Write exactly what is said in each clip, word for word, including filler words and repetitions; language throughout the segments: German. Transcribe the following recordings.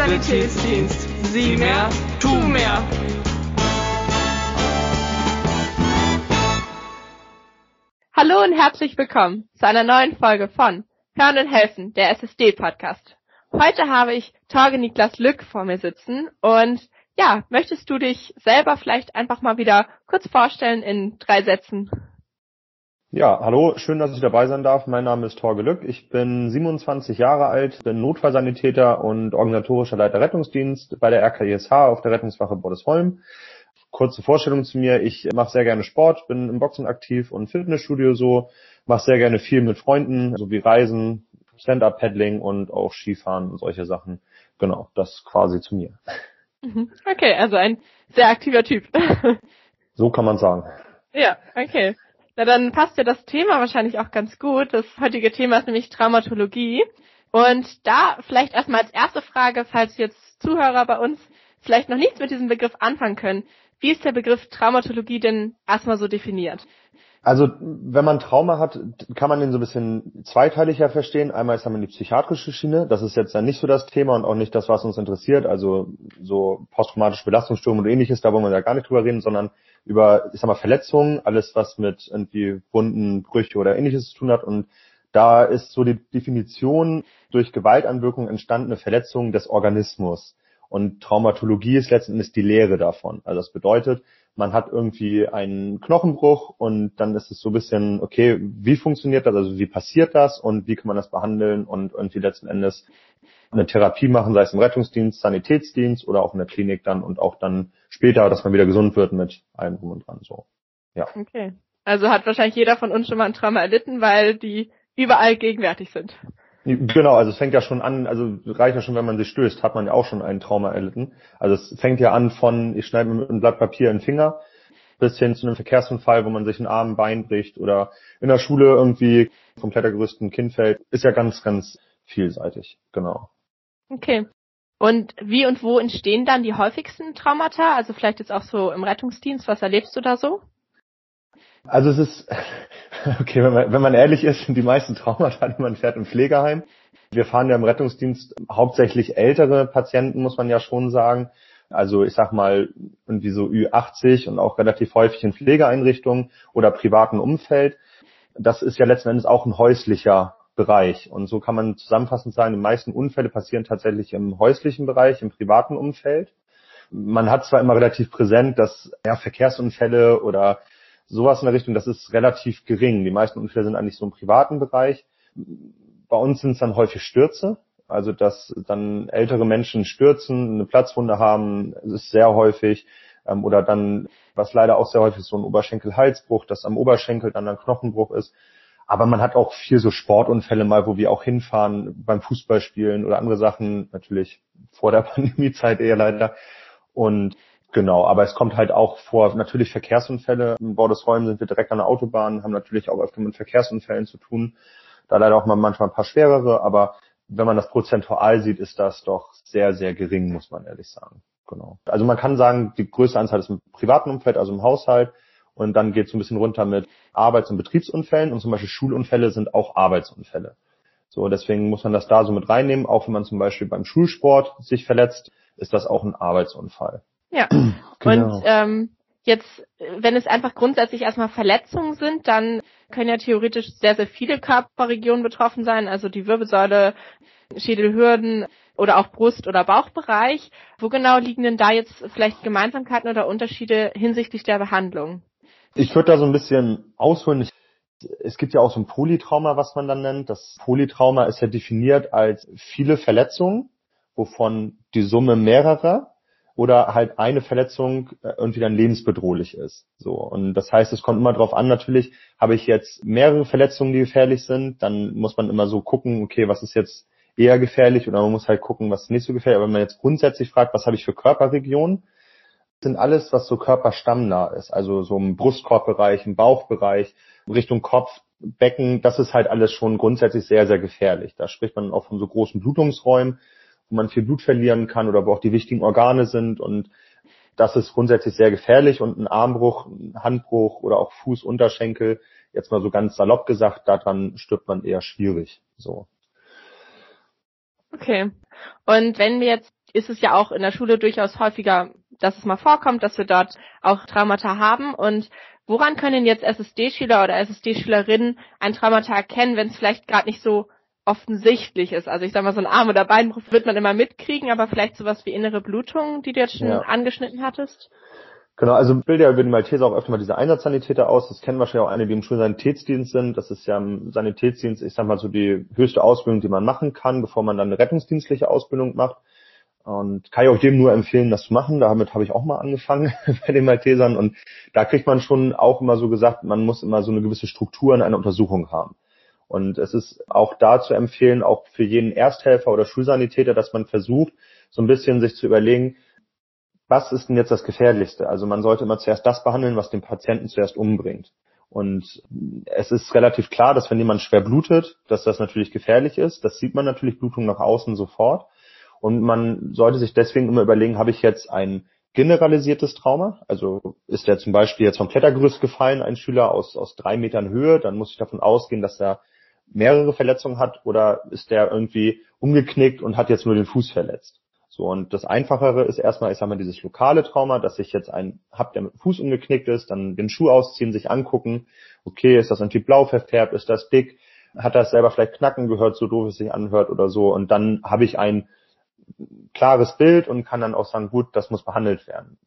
Sanitätsdienst. Sieh mehr, tu mehr. Hallo und herzlich willkommen zu einer neuen Folge von Hören und Helfen, der S S D-Podcast. Heute habe ich Torge Niklas Lück vor mir sitzen und ja, möchtest du dich selber vielleicht einfach mal wieder kurz vorstellen in drei Sätzen? Ja, hallo, schön, dass ich dabei sein darf. Mein Name ist Torge Lück. Ich bin siebenundzwanzig Jahre alt, bin Notfallsanitäter und organisatorischer Leiter Rettungsdienst bei der R K I S H auf der Rettungswache Bordesholm. Kurze Vorstellung zu mir. Ich mache sehr gerne Sport, bin im Boxen aktiv und Fitnessstudio so, mache sehr gerne viel mit Freunden, sowie Reisen, Stand-Up-Paddling und auch Skifahren und solche Sachen. Genau, das quasi zu mir. Okay, also ein sehr aktiver Typ. So kann man sagen. Ja, okay. Na, dann passt ja das Thema wahrscheinlich auch ganz gut. Das heutige Thema ist nämlich Traumatologie. Und da vielleicht erstmal als erste Frage, falls jetzt Zuhörer bei uns vielleicht noch nichts mit diesem Begriff anfangen können. Wie ist der Begriff Traumatologie denn erstmal so definiert? Also, wenn man Trauma hat, kann man den so ein bisschen zweiteiliger verstehen. Einmal ist einmal die psychiatrische Schiene. Das ist jetzt dann nicht so das Thema und auch nicht das, was uns interessiert. Also, so posttraumatische Belastungsstörungen und ähnliches, da wollen wir ja gar nicht drüber reden, sondern über, ich sag mal, Verletzungen, alles, was mit irgendwie Wunden, Brüche oder ähnliches zu tun hat. Und da ist so die Definition durch Gewaltanwirkung entstandene Verletzungen des Organismus. Und Traumatologie ist letzten Endes die Lehre davon. Also das bedeutet, man hat irgendwie einen Knochenbruch und dann ist es so ein bisschen, okay, wie funktioniert das, also wie passiert das und wie kann man das behandeln und irgendwie letzten Endes eine Therapie machen, sei es im Rettungsdienst, Sanitätsdienst oder auch in der Klinik dann und auch dann später, dass man wieder gesund wird mit allem drum und dran, so. Ja. Okay. Also hat wahrscheinlich jeder von uns schon mal ein Trauma erlitten, weil die überall gegenwärtig sind. Genau, also es fängt ja schon an, also reicht ja schon, wenn man sich stößt, hat man ja auch schon ein Trauma erlitten. Also es fängt ja an von, ich schneide mir mit einem Blatt Papier in den Finger, bis hin zu einem Verkehrsunfall, wo man sich ein Arm, ein Bein bricht oder in der Schule irgendwie vom Klettergerüst ein Kind fällt. Ist ja ganz, ganz vielseitig, genau. Okay. Und wie und wo entstehen dann die häufigsten Traumata? Also vielleicht jetzt auch so im Rettungsdienst, was erlebst du da so? Also es ist, okay, wenn man, wenn man ehrlich ist, sind die meisten Traumata, die man fährt, im Pflegeheim. Wir fahren ja im Rettungsdienst hauptsächlich ältere Patienten, muss man ja schon sagen. Also ich sag mal irgendwie so Ü achtzig und auch relativ häufig in Pflegeeinrichtungen oder privaten Umfeld. Das ist ja letzten Endes auch ein häuslicher Bereich. Und so kann man zusammenfassend sagen, die meisten Unfälle passieren tatsächlich im häuslichen Bereich, im privaten Umfeld. Man hat zwar immer relativ präsent, dass ja, Verkehrsunfälle oder sowas in der Richtung, das ist relativ gering. Die meisten Unfälle sind eigentlich so im privaten Bereich. Bei uns sind es dann häufig Stürze, also dass dann ältere Menschen stürzen, eine Platzwunde haben, das ist sehr häufig. Oder dann, was leider auch sehr häufig ist, so ein Oberschenkel-Halsbruch, dass am Oberschenkel dann ein Knochenbruch ist. Aber man hat auch viel so Sportunfälle mal, wo wir auch hinfahren beim Fußballspielen oder andere Sachen, natürlich vor der Pandemiezeit eher leider. Und genau, aber es kommt halt auch vor, natürlich Verkehrsunfälle. In Bordesholm sind wir direkt an der Autobahn, haben natürlich auch öfter mit Verkehrsunfällen zu tun. Da leider auch mal manchmal ein paar schwerere, aber wenn man das prozentual sieht, ist das doch sehr, sehr gering, muss man ehrlich sagen. Genau. Also man kann sagen, die größte Anzahl ist im privaten Umfeld, also im Haushalt. Und dann geht es so ein bisschen runter mit Arbeits- und Betriebsunfällen. Und zum Beispiel Schulunfälle sind auch Arbeitsunfälle. So, deswegen muss man das da so mit reinnehmen. Auch wenn man zum Beispiel beim Schulsport sich verletzt, ist das auch ein Arbeitsunfall. Ja, Genau. und ähm, jetzt, wenn es einfach grundsätzlich erstmal Verletzungen sind, dann können ja theoretisch sehr, sehr viele Körperregionen betroffen sein, also die Wirbelsäule, Schädelhürden oder auch Brust- oder Bauchbereich. Wo genau liegen denn da jetzt vielleicht Gemeinsamkeiten oder Unterschiede hinsichtlich der Behandlung? Ich würde da so ein bisschen ausholen. Es gibt ja auch so ein Polytrauma, was man dann nennt. Das Polytrauma ist ja definiert als viele Verletzungen, wovon die Summe mehrerer oder halt eine Verletzung irgendwie dann lebensbedrohlich ist. So. Und das heißt, es kommt immer drauf an, natürlich, habe ich jetzt mehrere Verletzungen, die gefährlich sind, dann muss man immer so gucken, okay, was ist jetzt eher gefährlich, oder man muss halt gucken, was ist nicht so gefährlich. Aber wenn man jetzt grundsätzlich fragt, was habe ich für Körperregionen, sind alles, was so körperstammnah ist, also so im Brustkorbbereich, im Bauchbereich, Richtung Kopf, Becken, das ist halt alles schon grundsätzlich sehr, sehr gefährlich. Da spricht man auch von so großen Blutungsräumen, wo man viel Blut verlieren kann oder wo auch die wichtigen Organe sind, und das ist grundsätzlich sehr gefährlich. Und ein Armbruch, ein Handbruch oder auch Fuß, Unterschenkel, jetzt mal so ganz salopp gesagt, daran stirbt man eher schwierig. So. Okay. Und wenn wir jetzt ist es ja auch in der Schule durchaus häufiger, dass es mal vorkommt, dass wir dort auch Traumata haben. Und woran können jetzt S S D-Schüler oder S S D-Schülerinnen ein Traumata erkennen, wenn es vielleicht gerade nicht so offensichtlich ist? Also ich sag mal, so ein Arm- oder Beinbruch wird man immer mitkriegen, aber vielleicht sowas wie innere Blutung, die du jetzt schon ja. angeschnitten hattest? Genau, also ich bilde ja über die Malteser auch öfter mal diese Einsatzsanitäter aus. Das kennen wahrscheinlich auch einige, die im Schulsanitätsdienst sind. Das ist ja im Sanitätsdienst, ich sag mal so die höchste Ausbildung, die man machen kann, bevor man dann eine rettungsdienstliche Ausbildung macht. Und kann ich auch jedem nur empfehlen, das zu machen. Damit habe ich auch mal angefangen bei den Maltesern. Und da kriegt man schon auch immer so gesagt, man muss immer so eine gewisse Struktur in einer Untersuchung haben. Und es ist auch da zu empfehlen, auch für jeden Ersthelfer oder Schulsanitäter, dass man versucht, so ein bisschen sich zu überlegen, was ist denn jetzt das Gefährlichste? Also man sollte immer zuerst das behandeln, was den Patienten zuerst umbringt. Und es ist relativ klar, dass wenn jemand schwer blutet, dass das natürlich gefährlich ist. Das sieht man natürlich, Blutung nach außen sofort. Und man sollte sich deswegen immer überlegen, habe ich jetzt ein generalisiertes Trauma? Also ist der zum Beispiel jetzt vom Klettergerüst gefallen, ein Schüler aus, aus drei Metern Höhe, dann muss ich davon ausgehen, dass er mehrere Verletzungen hat, oder ist der irgendwie umgeknickt und hat jetzt nur den Fuß verletzt? So, und das Einfachere ist erstmal, ich sag mal, dieses lokale Trauma, dass ich jetzt einen hab, der mit dem Fuß umgeknickt ist, dann den Schuh ausziehen, sich angucken, okay, ist das irgendwie blau verfärbt, ist das dick, hat das selber vielleicht Knacken gehört, so doof es sich anhört oder so, und dann habe ich ein klares Bild und kann dann auch sagen, gut, das muss behandelt werden.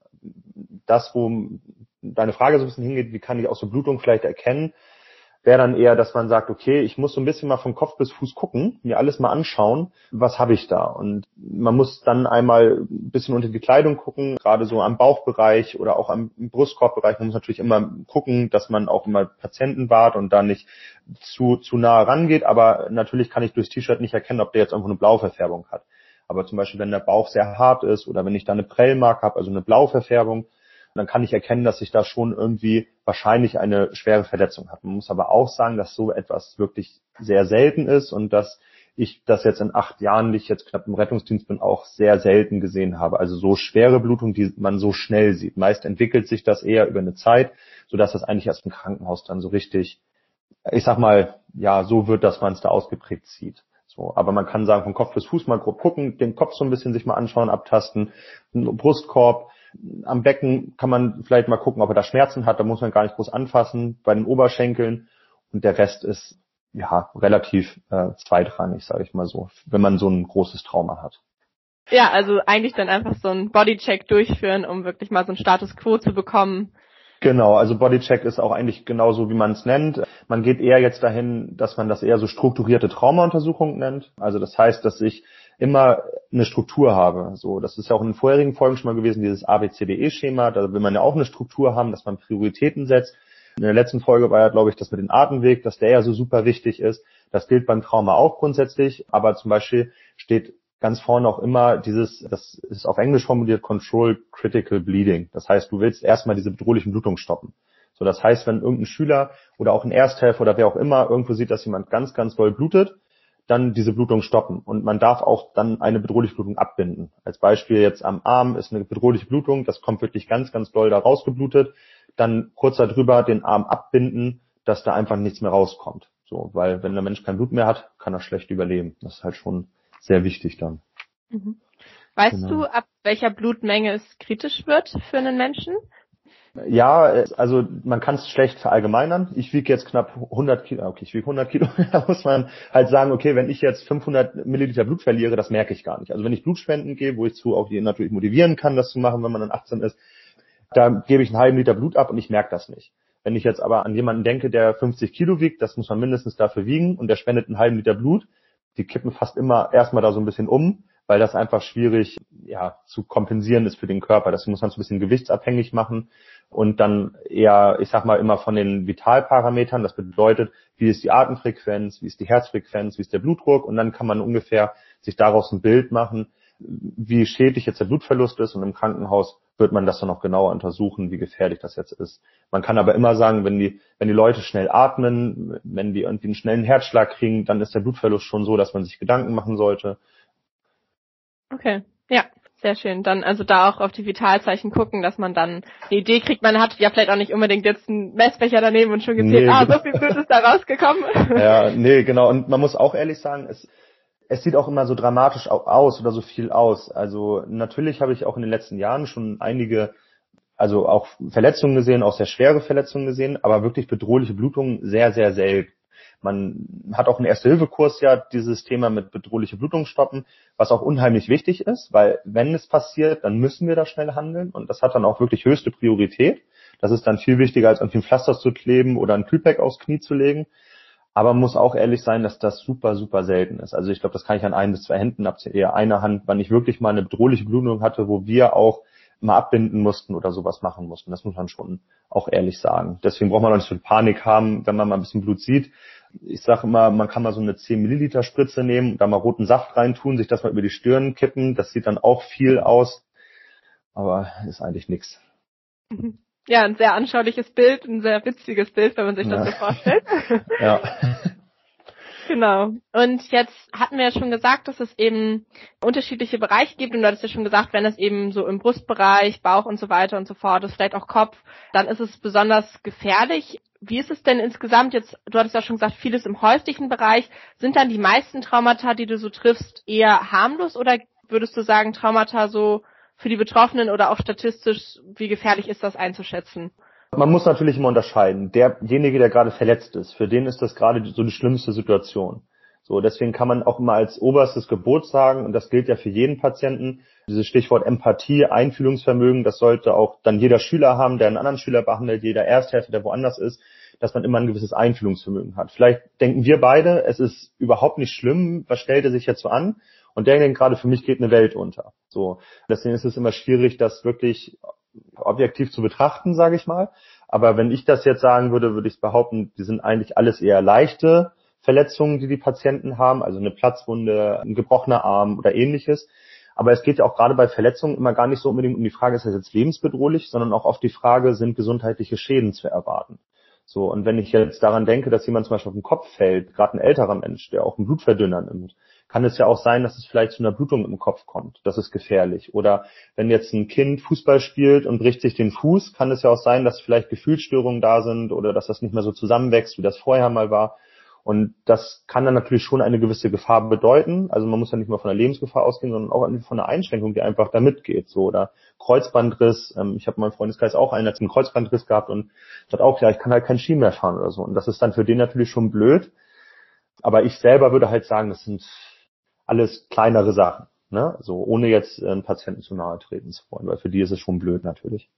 Das, wo deine Frage so ein bisschen hingeht, wie kann ich auch so Blutung vielleicht erkennen, wäre dann eher, dass man sagt, okay, ich muss so ein bisschen mal von Kopf bis Fuß gucken, mir alles mal anschauen, was habe ich da? Und man muss dann einmal ein bisschen unter die Kleidung gucken, gerade so am Bauchbereich oder auch am Brustkorbbereich. Man muss natürlich immer gucken, dass man auch immer Patienten wahrt und da nicht zu zu nah rangeht, aber natürlich kann ich durchs T-Shirt nicht erkennen, ob der jetzt irgendwo eine Blauverfärbung hat. Aber zum Beispiel, wenn der Bauch sehr hart ist oder wenn ich da eine Prellmark habe, also eine Blauverfärbung, dann kann ich erkennen, dass ich da schon irgendwie wahrscheinlich eine schwere Verletzung habe. Man muss aber auch sagen, dass so etwas wirklich sehr selten ist und dass ich das jetzt in acht Jahren, die ich jetzt knapp im Rettungsdienst bin, auch sehr selten gesehen habe. Also so schwere Blutung, die man so schnell sieht. Meist entwickelt sich das eher über eine Zeit, sodass das eigentlich erst im Krankenhaus dann so richtig, ich sag mal, ja, so wird, dass man es da ausgeprägt sieht. So, aber man kann sagen, von Kopf bis Fuß mal grob gucken, den Kopf so ein bisschen sich mal anschauen, abtasten, Brustkorb. Am Becken kann man vielleicht mal gucken, ob er da Schmerzen hat, da muss man gar nicht groß anfassen, bei den Oberschenkeln, und der Rest ist ja relativ äh, zweitrangig, sage ich mal so, wenn man so ein großes Trauma hat. Ja, also eigentlich dann einfach so einen Bodycheck durchführen, um wirklich mal so einen Status Quo zu bekommen. Genau, also Bodycheck ist auch eigentlich genauso, wie man es nennt. Man geht eher jetzt dahin, dass man das eher so strukturierte Traumauntersuchung nennt. Also das heißt, dass ich immer eine Struktur habe. So, das ist ja auch in den vorherigen Folgen schon mal gewesen, dieses A B C D E-Schema. Da will man ja auch eine Struktur haben, dass man Prioritäten setzt. In der letzten Folge war ja, glaube ich, das mit dem Atemweg, dass der ja so super wichtig ist. Das gilt beim Trauma auch grundsätzlich. Aber zum Beispiel steht ganz vorne auch immer dieses, das ist auf Englisch formuliert, Control Critical Bleeding. Das heißt, du willst erstmal diese bedrohlichen Blutungen stoppen. So, das heißt, wenn irgendein Schüler oder auch ein Ersthelfer oder wer auch immer irgendwo sieht, dass jemand ganz, ganz doll blutet, dann diese Blutung stoppen. Und man darf auch dann eine bedrohliche Blutung abbinden. Als Beispiel jetzt am Arm ist eine bedrohliche Blutung, das kommt wirklich ganz, ganz doll da rausgeblutet. Dann kurz darüber den Arm abbinden, dass da einfach nichts mehr rauskommt. So, weil wenn der Mensch kein Blut mehr hat, kann er schlecht überleben. Das ist halt schon sehr wichtig dann. Mhm. Weißt Genau. du, ab welcher Blutmenge es kritisch wird für einen Menschen? Ja, also man kann es schlecht verallgemeinern. Ich wiege jetzt knapp hundert Kilo, okay, ich wiege hundert Kilo, da muss man halt sagen, okay, wenn ich jetzt fünfhundert Milliliter Blut verliere, das merke ich gar nicht. Also wenn ich Blutspenden gehe, wo ich zu auch die natürlich motivieren kann, das zu machen, wenn man dann achtzehn ist, da gebe ich einen halben Liter Blut ab und ich merke das nicht. Wenn ich jetzt aber an jemanden denke, der fünfzig Kilo wiegt, das muss man mindestens dafür wiegen, und der spendet einen halben Liter Blut, die kippen fast immer erstmal da so ein bisschen um, weil das einfach schwierig ja zu kompensieren ist für den Körper. Das muss man so ein bisschen gewichtsabhängig machen und dann eher, ich sag mal, immer von den Vitalparametern. Das bedeutet, wie ist die Atemfrequenz, wie ist die Herzfrequenz, wie ist der Blutdruck, und dann kann man ungefähr sich daraus ein Bild machen, wie schädlich jetzt der Blutverlust ist, und im Krankenhaus wird man das dann noch genauer untersuchen, wie gefährlich das jetzt ist. Man kann aber immer sagen, wenn die, wenn die Leute schnell atmen, wenn die irgendwie einen schnellen Herzschlag kriegen, dann ist der Blutverlust schon so, dass man sich Gedanken machen sollte. Okay, ja, sehr schön. Dann also da auch auf die Vitalzeichen gucken, dass man dann eine Idee kriegt. Man hat ja vielleicht auch nicht unbedingt jetzt einen Messbecher daneben und schon gezählt, nee, ah, so viel Blut ist da rausgekommen. Ja, nee, genau. Und man muss auch ehrlich sagen, es es sieht auch immer so dramatisch aus oder so viel aus. Also natürlich habe ich auch in den letzten Jahren schon einige, also auch Verletzungen gesehen, auch sehr schwere Verletzungen gesehen, aber wirklich bedrohliche Blutungen sehr, sehr selten. Man hat auch einen Erste-Hilfe-Kurs ja dieses Thema mit bedrohliche Blutungen stoppen, was auch unheimlich wichtig ist, weil wenn es passiert, dann müssen wir da schnell handeln und das hat dann auch wirklich höchste Priorität. Das ist dann viel wichtiger, als irgendwie ein Pflaster zu kleben oder ein Kühlpack aufs Knie zu legen. Aber man muss auch ehrlich sein, dass das super, super selten ist. Also ich glaube, das kann ich an ein bis zwei Händen abzählen, eher einer Hand, wann ich wirklich mal eine bedrohliche Blutung hatte, wo wir auch mal abbinden mussten oder sowas machen mussten. Das muss man schon auch ehrlich sagen. Deswegen braucht man auch nicht so viel Panik haben, wenn man mal ein bisschen Blut sieht. Ich sage immer, man kann mal so eine zehn Milliliter Spritze nehmen, da mal roten Saft reintun, sich das mal über die Stirn kippen. Das sieht dann auch viel aus, aber ist eigentlich nichts. Ja, ein sehr anschauliches Bild, ein sehr witziges Bild, wenn man sich das Ja. so vorstellt. Ja. Genau. Und jetzt hatten wir ja schon gesagt, dass es eben unterschiedliche Bereiche gibt. Und du hattest ja schon gesagt, wenn es eben so im Brustbereich, Bauch und so weiter und so fort ist, vielleicht auch Kopf, dann ist es besonders gefährlich. Wie ist es denn insgesamt jetzt, du hattest ja schon gesagt, vieles im häuslichen Bereich. Sind dann die meisten Traumata, die du so triffst, eher harmlos oder würdest du sagen, Traumata so für die Betroffenen oder auch statistisch, wie gefährlich ist das einzuschätzen? Man muss natürlich immer unterscheiden. Derjenige, der gerade verletzt ist, für den ist das gerade so die schlimmste Situation. So, deswegen kann man auch immer als oberstes Gebot sagen, und das gilt ja für jeden Patienten, dieses Stichwort Empathie, Einfühlungsvermögen, das sollte auch dann jeder Schüler haben, der einen anderen Schüler behandelt, jeder Ersthelfer, der woanders ist, dass man immer ein gewisses Einfühlungsvermögen hat. Vielleicht denken wir beide, es ist überhaupt nicht schlimm, was stellt er sich jetzt so an? Und der denkt gerade, für mich geht eine Welt unter. So, deswegen ist es immer schwierig, das wirklich objektiv zu betrachten, sage ich mal. Aber wenn ich das jetzt sagen würde, würde ich behaupten, die sind eigentlich alles eher leichte Verletzungen, die die Patienten haben, also eine Platzwunde, ein gebrochener Arm oder ähnliches. Aber es geht ja auch gerade bei Verletzungen immer gar nicht so unbedingt um die Frage, ist das jetzt lebensbedrohlich, sondern auch auf die Frage, sind gesundheitliche Schäden zu erwarten. So, und wenn ich jetzt daran denke, dass jemand zum Beispiel auf den Kopf fällt, gerade ein älterer Mensch, der auch einen Blutverdünner nimmt, kann es ja auch sein, dass es vielleicht zu einer Blutung im Kopf kommt. Das ist gefährlich. Oder wenn jetzt ein Kind Fußball spielt und bricht sich den Fuß, kann es ja auch sein, dass vielleicht Gefühlsstörungen da sind oder dass das nicht mehr so zusammenwächst, wie das vorher mal war. Und das kann dann natürlich schon eine gewisse Gefahr bedeuten. Also man muss ja nicht mal von der Lebensgefahr ausgehen, sondern auch von einer Einschränkung, die einfach da mitgeht. So, oder Kreuzbandriss. Ich habe in meinem Freundeskreis auch einen, der hat einen Kreuzbandriss gehabt und sagt auch, ja, ich kann halt kein Ski mehr fahren oder so. Und das ist dann für den natürlich schon blöd. Aber ich selber würde halt sagen, das sind alles kleinere Sachen, ne? So, ohne jetzt einen Patienten zu nahe treten zu wollen, weil für die ist es schon blöd natürlich.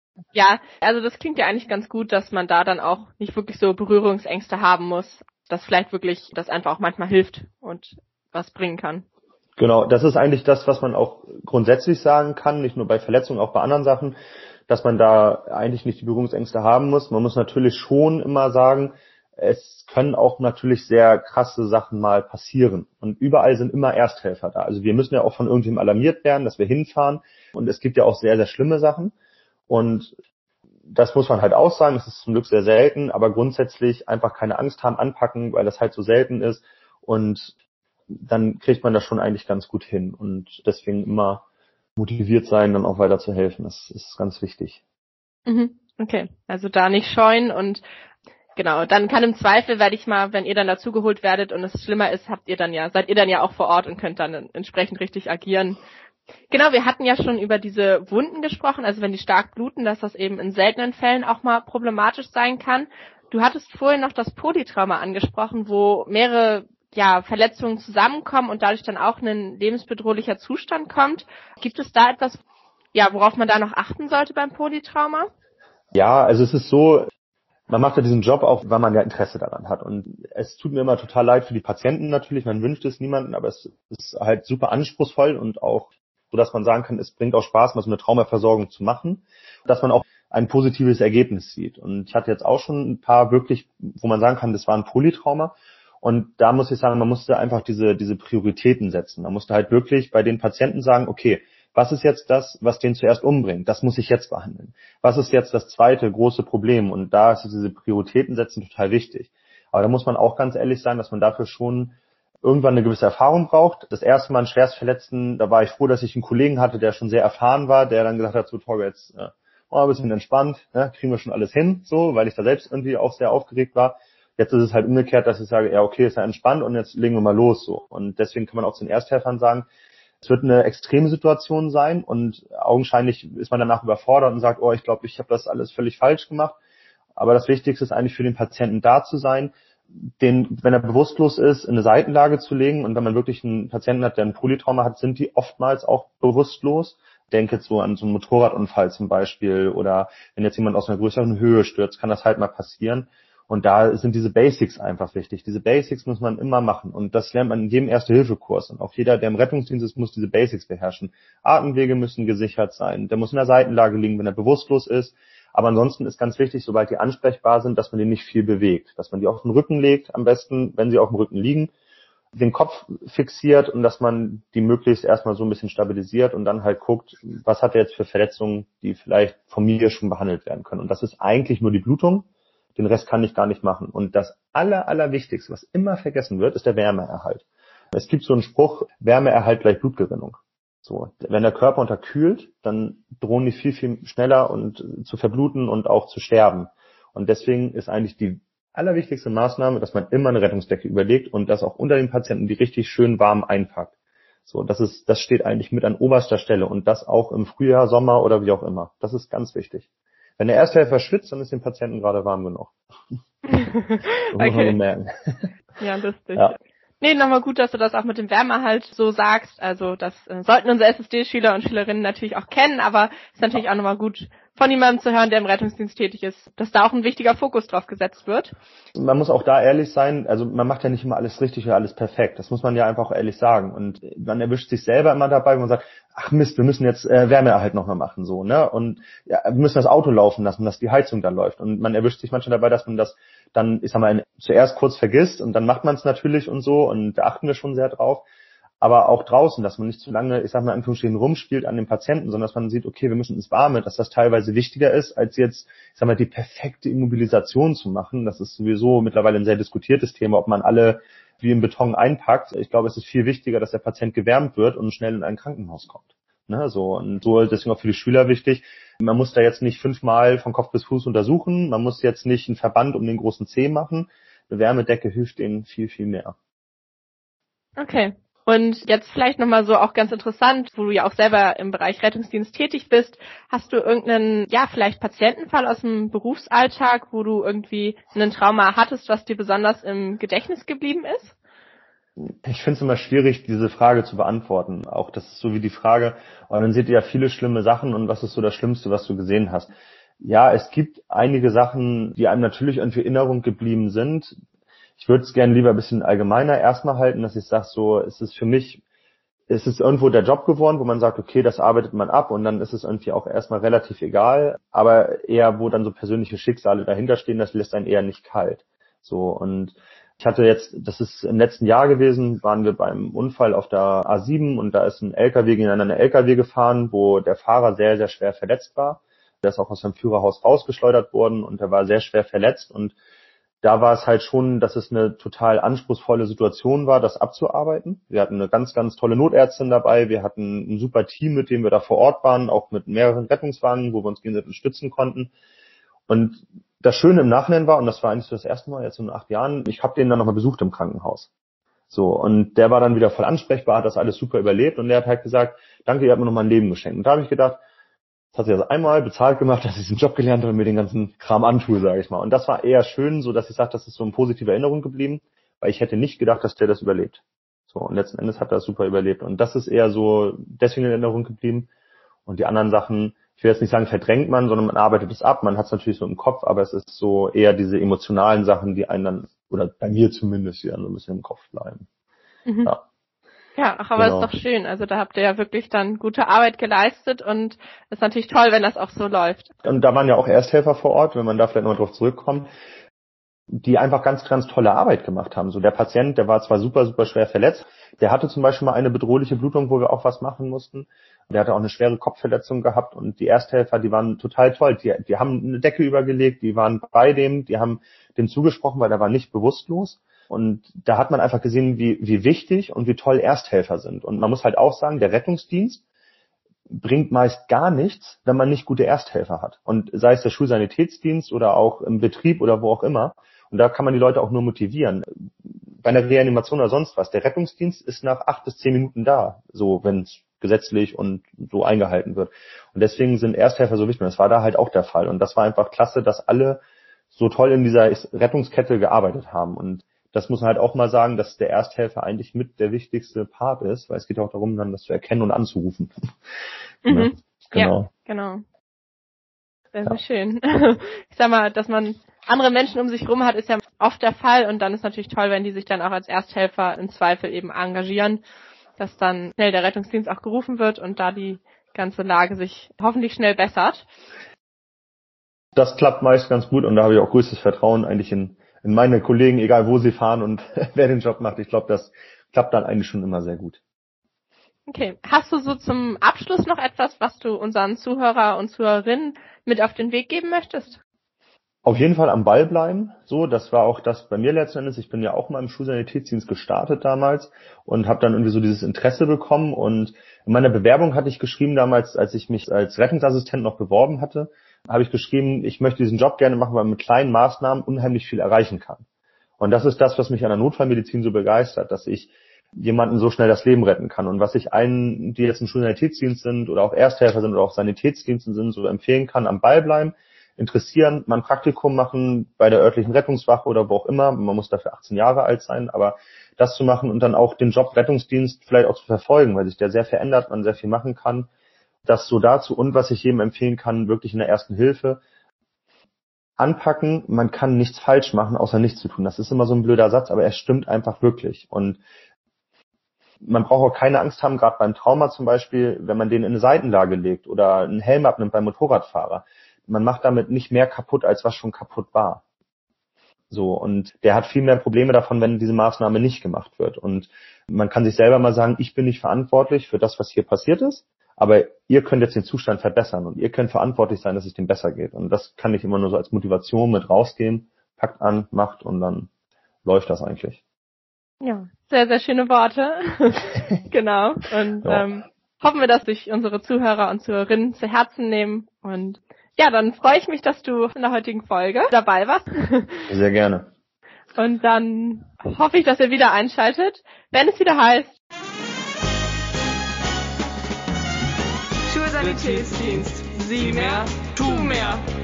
Ja, also das klingt ja eigentlich ganz gut, dass man da dann auch nicht wirklich so Berührungsängste haben muss, dass vielleicht wirklich das einfach auch manchmal hilft und was bringen kann. Genau, das ist eigentlich das, was man auch grundsätzlich sagen kann, nicht nur bei Verletzungen, auch bei anderen Sachen, dass man da eigentlich nicht die Berührungsängste haben muss. Man muss natürlich schon immer sagen, es können auch natürlich sehr krasse Sachen mal passieren. Und überall sind immer Ersthelfer da. Also wir müssen ja auch von irgendjemandem alarmiert werden, dass wir hinfahren. Und es gibt ja auch sehr, sehr schlimme Sachen. Und das muss man halt auch sagen, das ist zum Glück sehr selten. Aber grundsätzlich einfach keine Angst haben, anpacken, weil das halt so selten ist. Und dann kriegt man das schon eigentlich ganz gut hin. Und deswegen immer motiviert sein, dann auch weiter zu helfen. Das ist ganz wichtig. Mhm. Okay, also da nicht scheuen und genau, dann kann im Zweifel, werde ich mal, wenn ihr dann dazugeholt werdet und es schlimmer ist, habt ihr dann ja, seid ihr dann ja auch vor Ort und könnt dann entsprechend richtig agieren. Genau, wir hatten ja schon über diese Wunden gesprochen, also wenn die stark bluten, dass das eben in seltenen Fällen auch mal problematisch sein kann. Du hattest vorhin noch das Polytrauma angesprochen, wo mehrere ja, Verletzungen zusammenkommen und dadurch dann auch ein lebensbedrohlicher Zustand kommt. Gibt es da etwas, ja, worauf man da noch achten sollte beim Polytrauma? Ja, also es ist so, man macht ja diesen Job auch, weil man ja Interesse daran hat. Und es tut mir immer total leid für die Patienten natürlich, man wünscht es niemanden, aber es ist halt super anspruchsvoll und auch so, dass man sagen kann, es bringt auch Spaß, mal so eine Traumaversorgung zu machen, dass man auch ein positives Ergebnis sieht. Und ich hatte jetzt auch schon ein paar wirklich, wo man sagen kann, das war ein Polytrauma. Und da muss ich sagen, man musste einfach diese diese Prioritäten setzen. Man musste halt wirklich bei den Patienten sagen, okay, was ist jetzt das, was den zuerst umbringt? Das muss ich jetzt behandeln. Was ist jetzt das zweite große Problem? Und da ist diese Prioritäten setzen total wichtig. Aber da muss man auch ganz ehrlich sein, dass man dafür schon irgendwann eine gewisse Erfahrung braucht. Das erste Mal einen Schwerstverletzten, da war ich froh, dass ich einen Kollegen hatte, der schon sehr erfahren war, der dann gesagt hat, so Torge, jetzt äh, oh, ein bisschen entspannt, ne, kriegen wir schon alles hin, so, weil ich da selbst irgendwie auch sehr aufgeregt war. Jetzt ist es halt umgekehrt, dass ich sage, ja okay, ist ja entspannt und jetzt legen wir mal los so. Und deswegen kann man auch zu den Ersthelfern sagen, es wird eine extreme Situation sein und augenscheinlich ist man danach überfordert und sagt, oh, ich glaube, ich habe das alles völlig falsch gemacht. Aber das Wichtigste ist eigentlich für den Patienten da zu sein, den, wenn er bewusstlos ist, in eine Seitenlage zu legen. Und wenn man wirklich einen Patienten hat, der ein Polytrauma hat, sind die oftmals auch bewusstlos. Ich denke jetzt so an so einen Motorradunfall zum Beispiel oder wenn jetzt jemand aus einer größeren Höhe stürzt, kann das halt mal passieren. Und da sind diese Basics einfach wichtig. Diese Basics muss man immer machen. Und das lernt man in jedem Erste-Hilfe-Kurs. Und auch jeder, der im Rettungsdienst ist, muss diese Basics beherrschen. Atemwege müssen gesichert sein. Der muss in der Seitenlage liegen, wenn er bewusstlos ist. Aber ansonsten ist ganz wichtig, sobald die ansprechbar sind, dass man die nicht viel bewegt. Dass man die auf den Rücken legt, am besten, wenn sie auf dem Rücken liegen, den Kopf fixiert und dass man die möglichst erstmal so ein bisschen stabilisiert und dann halt guckt, was hat er jetzt für Verletzungen, die vielleicht von mir schon behandelt werden können. Und das ist eigentlich nur die Blutung. Den Rest kann ich gar nicht machen. Und das aller, allerwichtigste, was immer vergessen wird, ist der Wärmeerhalt. Es gibt so einen Spruch, Wärmeerhalt gleich Blutgerinnung. So, wenn der Körper unterkühlt, dann drohen die viel, viel schneller und zu verbluten und auch zu sterben. Und deswegen ist eigentlich die allerwichtigste Maßnahme, dass man immer eine Rettungsdecke überlegt und das auch unter den Patienten die richtig schön warm einpackt. So, das ist, das steht eigentlich mit an oberster Stelle und das auch im Frühjahr, Sommer oder wie auch immer. Das ist ganz wichtig. Wenn der Ersthelfer schwitzt, dann ist dem Patienten gerade warm genug. Das muss Okay. man merken. Ja, lustig. Ja. Nee, nochmal gut, dass du das auch mit dem Wärmehalt so sagst. Also das äh, sollten unsere S S D-Schüler und Schülerinnen natürlich auch kennen, aber es ist natürlich auch nochmal gut, von jemandem zu hören, der im Rettungsdienst tätig ist, dass da auch ein wichtiger Fokus drauf gesetzt wird. Man muss auch da ehrlich sein, also man macht ja nicht immer alles richtig oder alles perfekt. Das muss man ja einfach auch ehrlich sagen. Und man erwischt sich selber immer dabei, wo man sagt, ach Mist, wir müssen jetzt äh, Wärmeerhalt nochmal machen, so, ne? Und ja, wir müssen das Auto laufen lassen, dass die Heizung dann läuft. Und man erwischt sich manchmal dabei, dass man das dann, ich sag mal, zuerst kurz vergisst und dann macht man es natürlich und so und da achten wir schon sehr drauf. Aber auch draußen, dass man nicht zu lange, ich sag mal, in Anführungsstrichen rumspielt an den Patienten, sondern dass man sieht, okay, wir müssen ins Warme, dass das teilweise wichtiger ist, als jetzt, ich sag mal, die perfekte Immobilisation zu machen. Das ist sowieso mittlerweile ein sehr diskutiertes Thema, ob man alle wie im Beton einpackt. Ich glaube, es ist viel wichtiger, dass der Patient gewärmt wird und schnell in ein Krankenhaus kommt. Ne, so, und so, deswegen auch für die Schüler wichtig. Man muss da jetzt nicht fünfmal von Kopf bis Fuß untersuchen. Man muss jetzt nicht einen Verband um den großen Zeh machen. Eine Wärmedecke hilft denen viel, viel mehr. Okay. Und jetzt vielleicht nochmal so auch ganz interessant, wo du ja auch selber im Bereich Rettungsdienst tätig bist, hast du irgendeinen, ja, vielleicht Patientenfall aus dem Berufsalltag, wo du irgendwie einen Trauma hattest, was dir besonders im Gedächtnis geblieben ist? Ich finde es immer schwierig, diese Frage zu beantworten. Auch das ist so wie die Frage, und dann seht ihr ja viele schlimme Sachen und was ist so das Schlimmste, was du gesehen hast? Ja, es gibt einige Sachen, die einem natürlich irgendwie in Erinnerung geblieben sind. Ich würde es gerne lieber ein bisschen allgemeiner erstmal halten, dass ich sage, so, es ist für mich, es ist irgendwo der Job geworden, wo man sagt, okay, das arbeitet man ab und dann ist es irgendwie auch erstmal relativ egal, aber eher, wo dann so persönliche Schicksale dahinter stehen, das lässt einen eher nicht kalt. So, und ich hatte jetzt, das ist im letzten Jahr gewesen, waren wir beim Unfall auf der A sieben und da ist ein L K W gegen einen L K W gefahren, wo der Fahrer sehr, sehr schwer verletzt war. Der ist auch aus seinem Führerhaus rausgeschleudert worden und der war sehr schwer verletzt und da war es halt schon, dass es eine total anspruchsvolle Situation war, das abzuarbeiten. Wir hatten eine ganz, ganz tolle Notärztin dabei. Wir hatten ein super Team, mit dem wir da vor Ort waren, auch mit mehreren Rettungswagen, wo wir uns gegenseitig stützen konnten. Und das Schöne im Nachhinein war, und das war eigentlich so das erste Mal jetzt in acht Jahren, ich habe den dann nochmal besucht im Krankenhaus. So, und der war dann wieder voll ansprechbar, hat das alles super überlebt und der hat halt gesagt, danke, ihr habt mir nochmal ein Leben geschenkt. Und da habe ich gedacht, das hat sich also einmal bezahlt gemacht, dass ich diesen Job gelernt habe und mir den ganzen Kram antue, sage ich mal. Und das war eher schön, so dass ich sage, das ist so eine positive Erinnerung geblieben, weil ich hätte nicht gedacht, dass der das überlebt. So, und letzten Endes hat er das super überlebt. Und das ist eher so deswegen in Erinnerung geblieben. Und die anderen Sachen, ich will jetzt nicht sagen, verdrängt man, sondern man arbeitet es ab. Man hat es natürlich so im Kopf, aber es ist so eher diese emotionalen Sachen, die einen dann, oder bei mir zumindest, die dann so ein bisschen im Kopf bleiben. Mhm. Ja. Ja, ach, aber Genau. ist doch schön. Also da habt ihr ja wirklich dann gute Arbeit geleistet und ist natürlich toll, wenn das auch so läuft. Und da waren ja auch Ersthelfer vor Ort, wenn man da vielleicht noch drauf zurückkommt, die einfach ganz, ganz tolle Arbeit gemacht haben. So der Patient, der war zwar super, super schwer verletzt, der hatte zum Beispiel mal eine bedrohliche Blutung, wo wir auch was machen mussten. Der hatte auch eine schwere Kopfverletzung gehabt und die Ersthelfer, die waren total toll. Die, die haben eine Decke übergelegt, die waren bei dem, die haben dem zugesprochen, weil der war nicht bewusstlos. Und da hat man einfach gesehen, wie, wie wichtig und wie toll Ersthelfer sind. Und man muss halt auch sagen, der Rettungsdienst bringt meist gar nichts, wenn man nicht gute Ersthelfer hat. Und sei es der Schulsanitätsdienst oder auch im Betrieb oder wo auch immer. Und da kann man die Leute auch nur motivieren. Bei einer Reanimation oder sonst was. Der Rettungsdienst ist nach acht bis zehn Minuten da, so wenn es gesetzlich und so eingehalten wird. Und deswegen sind Ersthelfer so wichtig. Und das war da halt auch der Fall. Und das war einfach klasse, dass alle so toll in dieser Rettungskette gearbeitet haben. Und das muss man halt auch mal sagen, dass der Ersthelfer eigentlich mit der wichtigste Part ist, weil es geht auch darum, dann das zu erkennen und anzurufen. Mhm. Ja, genau. Ja, genau. Sehr, sehr schön. Ich sag mal, dass man andere Menschen um sich rum hat, ist ja oft der Fall und dann ist natürlich toll, wenn die sich dann auch als Ersthelfer im Zweifel eben engagieren, dass dann schnell der Rettungsdienst auch gerufen wird und da die ganze Lage sich hoffentlich schnell bessert. Das klappt meist ganz gut und da habe ich auch größtes Vertrauen eigentlich in, in meine Kollegen, egal wo sie fahren und wer den Job macht. Ich glaube, das klappt dann eigentlich schon immer sehr gut. Okay. Hast du so zum Abschluss noch etwas, was du unseren Zuhörer und Zuhörerinnen mit auf den Weg geben möchtest? Auf jeden Fall am Ball bleiben. So, das war auch das bei mir letzten Endes. Ich bin ja auch mal im Schulsanitätsdienst gestartet damals und habe dann irgendwie so dieses Interesse bekommen. Und in meiner Bewerbung hatte ich geschrieben damals, als ich mich als Rettungsassistent noch beworben hatte, habe ich geschrieben, ich möchte diesen Job gerne machen, weil man mit kleinen Maßnahmen unheimlich viel erreichen kann. Und das ist das, was mich an der Notfallmedizin so begeistert, dass ich jemanden so schnell das Leben retten kann. Und was ich allen, die jetzt im Schulsanitätsdienst sind oder auch Ersthelfer sind oder auch Sanitätsdiensten sind, so empfehlen kann, am Ball bleiben, interessieren, mal ein Praktikum machen bei der örtlichen Rettungswache oder wo auch immer. Man muss dafür achtzehn Jahre alt sein, aber das zu machen und dann auch den Job Rettungsdienst vielleicht auch zu verfolgen, weil sich der sehr verändert, man sehr viel machen kann. Das so dazu und was ich jedem empfehlen kann, wirklich in der ersten Hilfe anpacken. Man kann nichts falsch machen, außer nichts zu tun. Das ist immer so ein blöder Satz, aber er stimmt einfach wirklich. Und man braucht auch keine Angst haben, gerade beim Trauma zum Beispiel, wenn man den in eine Seitenlage legt oder einen Helm abnimmt beim Motorradfahrer. Man macht damit nicht mehr kaputt, als was schon kaputt war. So, und der hat viel mehr Probleme davon, wenn diese Maßnahme nicht gemacht wird. Und man kann sich selber mal sagen, ich bin nicht verantwortlich für das, was hier passiert ist, aber ihr könnt jetzt den Zustand verbessern und ihr könnt verantwortlich sein, dass es dem besser geht. Und das kann ich immer nur so als Motivation mit rausgeben, packt an, macht und dann läuft das eigentlich. Ja, sehr, sehr schöne Worte. Genau. Und ja. ähm, hoffen wir, dass sich unsere Zuhörer und Zuhörerinnen zu Herzen nehmen. Und ja, dann freue ich mich, dass du in der heutigen Folge dabei warst. Sehr gerne. Und dann hoffe ich, dass ihr wieder einschaltet, wenn es wieder heißt Schulsanitätsdienst. Sieh mehr, tu mehr.